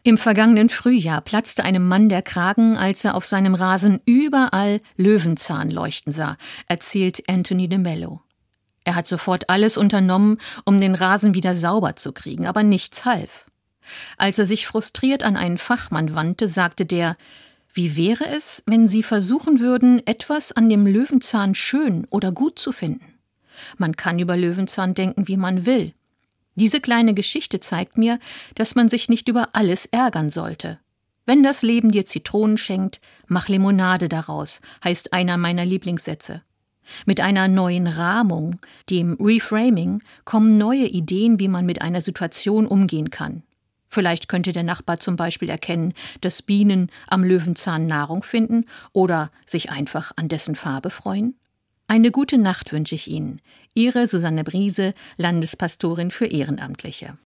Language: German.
Im vergangenen Frühjahr platzte einem Mann der Kragen, als er auf seinem Rasen überall Löwenzahn leuchten sah, erzählt Anthony de Mello. Er hat sofort alles unternommen, um den Rasen wieder sauber zu kriegen, aber nichts half. Als er sich frustriert an einen Fachmann wandte, sagte der: Wie wäre es, wenn Sie versuchen würden, etwas an dem Löwenzahn schön oder gut zu finden? Man kann über Löwenzahn denken, wie man will. Diese kleine Geschichte zeigt mir, dass man sich nicht über alles ärgern sollte. Wenn das Leben dir Zitronen schenkt, mach Limonade daraus, heißt einer meiner Lieblingssätze. Mit einer neuen Rahmung, dem Reframing, kommen neue Ideen, wie man mit einer Situation umgehen kann. Vielleicht könnte der Nachbar zum Beispiel erkennen, dass Bienen am Löwenzahn Nahrung finden oder sich einfach an dessen Farbe freuen. Eine gute Nacht wünsche ich Ihnen. Ihre Susanne Briese, Landespastorin für Ehrenamtliche.